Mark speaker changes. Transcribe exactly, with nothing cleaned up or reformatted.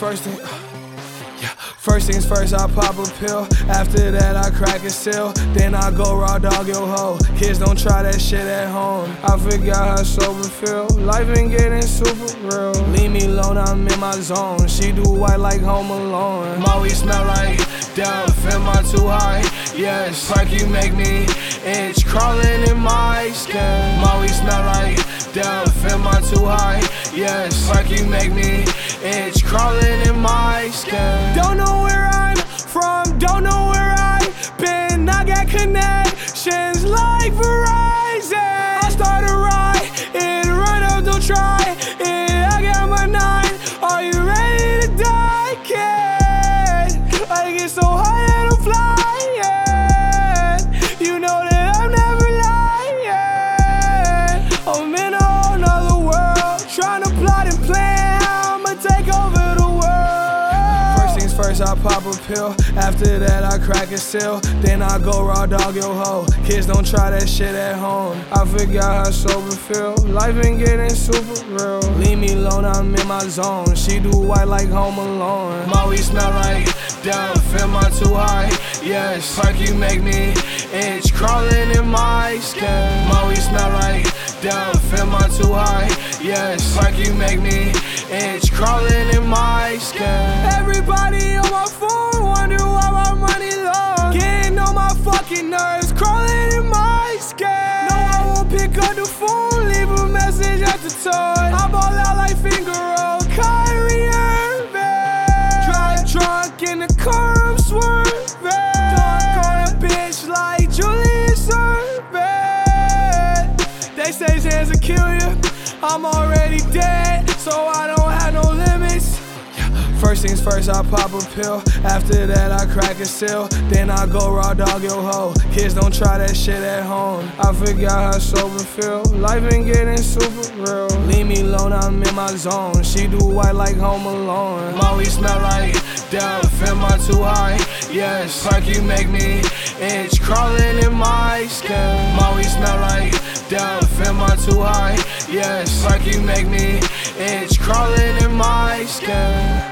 Speaker 1: First thing, yeah. First things first, I pop a pill. After that, I crack a seal. Then I go raw dog your hoe. Kids don't try that shit at home. I forgot how sober feel. Life been getting super real. Leave me alone, I'm in my zone. She do white like Home Alone. Maui smell like death. Am I too high? Yes. Like you make me itch crawling in my skin. Maui smell like death. Am I too high? Yes. Like you make me itch crawling in my skin. Don't know where I'm from, don't know where I've been. I got connections like Verizon. I start a ride, and run up, don't try it. I got my nine, are you ready to die, kid? I get so high that I'm flying. You know that I'm never lying. I'm in a whole nother world, trying to plot and plan how I'ma take over the world. First I pop a pill, after that I crack a seal. Then I go raw dog your hoe. Kids don't try that shit at home. I forgot how sober feel. Life been getting super real. Leave me alone, I'm in my zone. She do white like Home Alone. Maui smell like death. Am I too high? Yes. Like you make me itch crawling in my skin. Maui smell like death. Am I too high? Yes. Like you make me itch crawling in my skin. Everybody on my phone wonder why my money low. Getting on my fucking nerves, crawling in my skin. No, I won't pick up the phone, leave a message at the toy. I ball out like finger roll, Kyrie Irving. Drive drunk in the car, I'm swerving. Dunk on a bitch like Julius Erving. They say his hands will kill you, I'm already dead, so I don't have no limits. First things first, I pop a pill. After that, I crack a seal. Then I go raw dog your hoe. Kids don't try that shit at home. I forgot how sober feel. Life been getting super real. Leave me alone, I'm in my zone. She do white like Home Alone. Maui smell like death. Am I too high? Yes. Like you make me itch crawling in my skin. Maui smell like death. Am I too high? Yes. Like you make me itch crawling in my skin.